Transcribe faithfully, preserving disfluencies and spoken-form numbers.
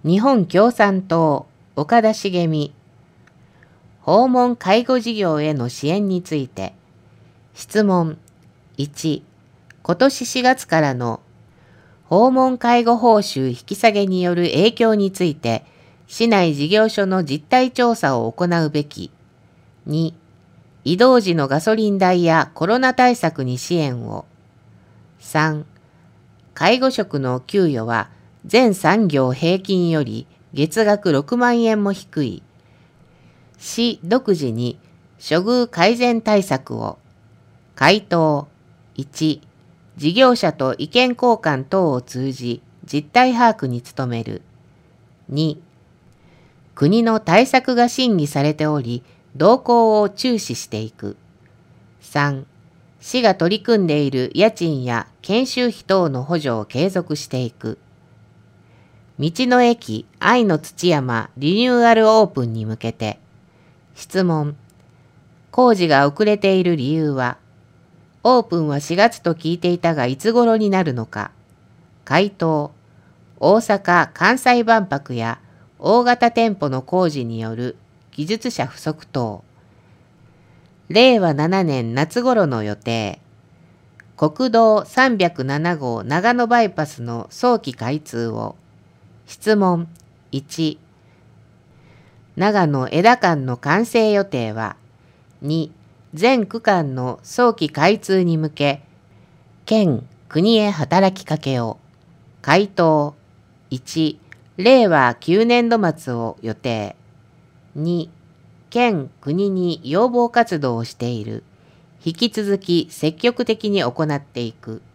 日本共産党岡田茂美訪問介護事業への支援について質問いち今年しがつからの訪問介護報酬引き下げによる影響について市内事業所の実態調査を行うべき。に移動時のガソリン代やコロナ対策に支援を。さん介護職の給与は全産業平均より月額ろくまんえんも低い。市独自に処遇改善対策を。回答いち事業者と意見交換等を通じ実態把握に努める。に国の対策が審議されており動向を注視していく。さん市が取り組んでいる家賃や研修費等の補助を継続していく。道の駅愛の土山リニューアルオープンに向けて質問工事が遅れている理由は。オープンはしがつと聞いていたがいつ頃になるのか。回答大阪・関西万博や大型店舗の工事による技術者不足等。れいわななねん夏頃の予定。国道さんびゃくななごう長野バイパスの早期開通を。質問いち長野江田間の完成予定は。に全区間の早期開通に向け県国へ働きかけを。回答いちれいわきゅうねんど末を予定。に県国に要望活動をしている。引き続き積極的に行っていく。